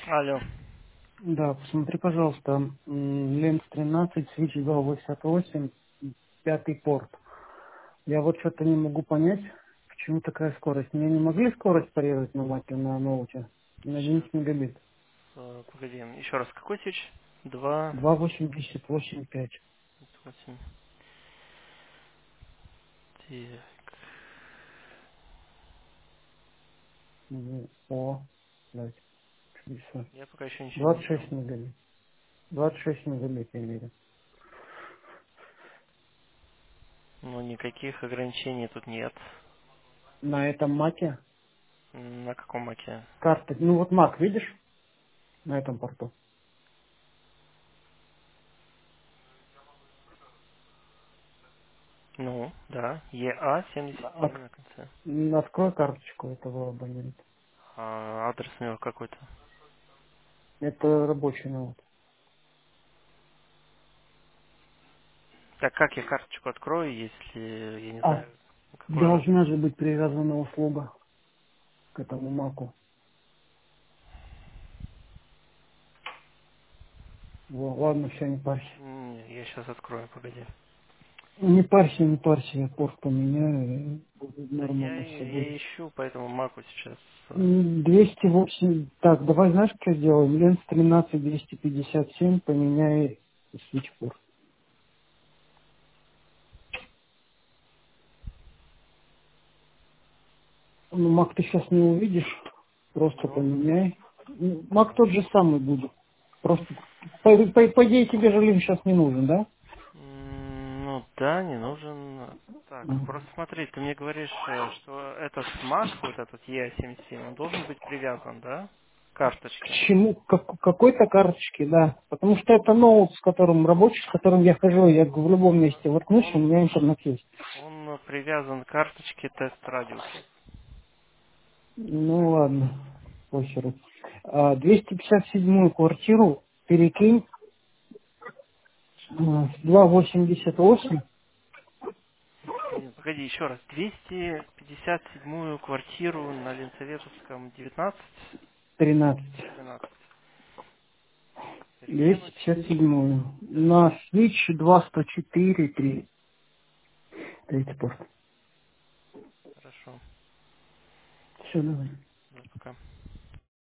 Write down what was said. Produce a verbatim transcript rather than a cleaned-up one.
Алло. Да, посмотри, пожалуйста, м, Ленс тринадцать, свич два восемьдесят восемь, пятый порт. Я вот что-то не могу понять, почему такая скорость. Мне не могли скорость порезать на маке, на ноуте? На Сейчас, одиннадцать мегабит. э, погоди. Еще раз, какой свич? Два, два восемьдесят восемь пять. восемь. Так. Мгм. О, блядь, чудеса. Я пока еще ничего не двадцать видел. шесть мегабит. двадцать шесть мегабит я мерил. Но никаких ограничений тут нет. На этом маке М, На каком маке? карта, ну вот мак, видишь, на этом порту. Ну, да. Е А семьдесят От- семь на конце. Открой карточку этого абонента. А адрес у него какой-то. Это рабочий ноут. Так как я карточку открою, если я не А, знаю, какой он. должна же быть привязана услуга к этому маку. Во, ладно, все, не парься. М, Я сейчас открою, погоди. Не парься, не парься, я порт поменяю, и будет Да я, нормально все будет. я ищу по этому маку сейчас. э, М, двести восемь, так, давай знаешь, что сделаем? Ленс тринадцать двести пятьдесят семь поменяй свитчпорт. Ну, мак ты сейчас не увидишь, просто Ну, поменяй. М, Мак тот же самый будет. Просто, по, по- по идее, тебе же линк сейчас не нужен, да? М, Ну да, не нужен. Так, Мгм. просто смотри, ты мне говоришь, э, что этот Mac, вот этот E семьдесят семь, он должен быть привязан, да? К К карточке. чему? К какой-то карточке, да. Потому что это ноут, с которым рабочий, с которым я хожу, я в любом Он, месте воткнусь, у он, меня интернет есть. он привязан к карточке тест радиуса. Ну ладно, похеру. А, двести пятьдесят седьмую квартиру перекинь а, в два восемьдесят восемь Не, погоди, еще раз. двести пятьдесят седьмую квартиру на Ленсоветовском девятнадцать тринадцать. тринадцать. двести Перекинуть. пятьдесят седьмую Да, на свич два сто четыре три. Третий порт. хорошо. Все, давай. Да, пока.